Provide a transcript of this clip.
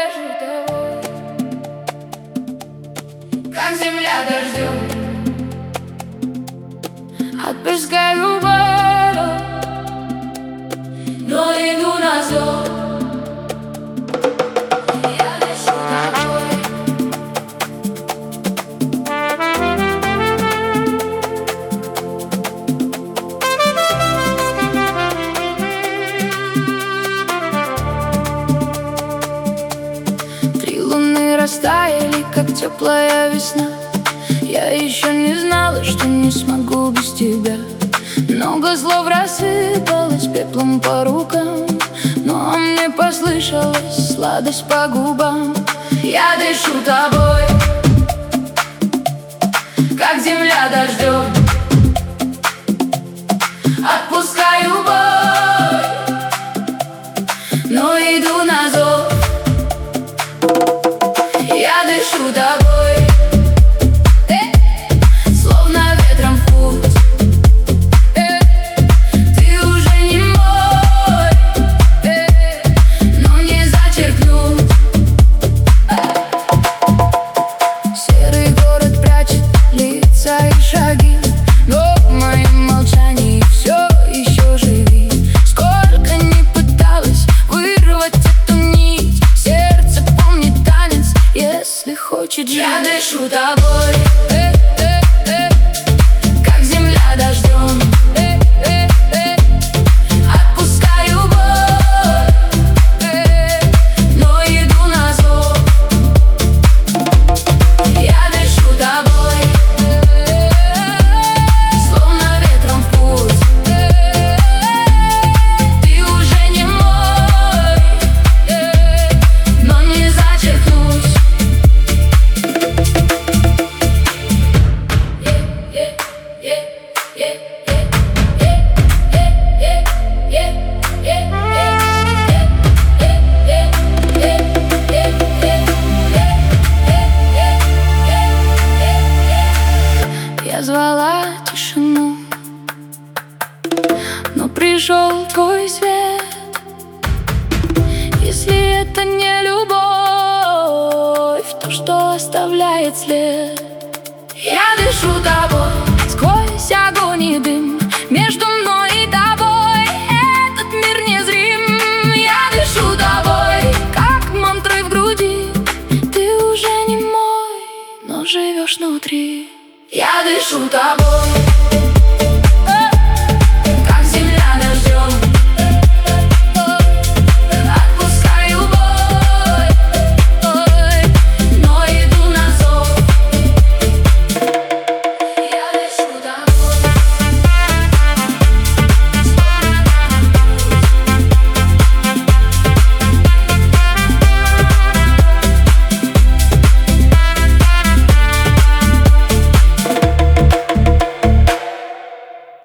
дышу тобой, как земля дождем. От песка любовь, но иду на зов. Я дышу тобой. Три луны растаяли, как теплая весна. Я еще не знала, что не смогу без тебя. Много слов рассыпалось пеплом по рукам, но мне послышалась сладость по губам. Я дышу тобой, как земля дождем. Отпускаю бой, но иду на зов. Я дышу тобой, словно ветром в путь. Ты уже не мой, но не зачеркнуть. Серый город прячет лица и шаги, но в моем молчании все еще живи. Сколько не пыталась вырвать эту нить, сердце помнит танец, если хочет жить. Я дышу тобой, как земля дождем. Отпускаю боль, но иду на зов. Я дышу тобой, словно ветром в путь. Ты уже не мой, но не зачеркнуть. Я звала тишину, но пришел твой свет. Если это не любовь, то что оставляет след? Я дышу тобой, сквозь огонь и дым, между мной и тобой этот мир незрим. Я дышу тобой, как мантрой в груди. Ты уже не мой, но живешь внутри. Я дышу тобой.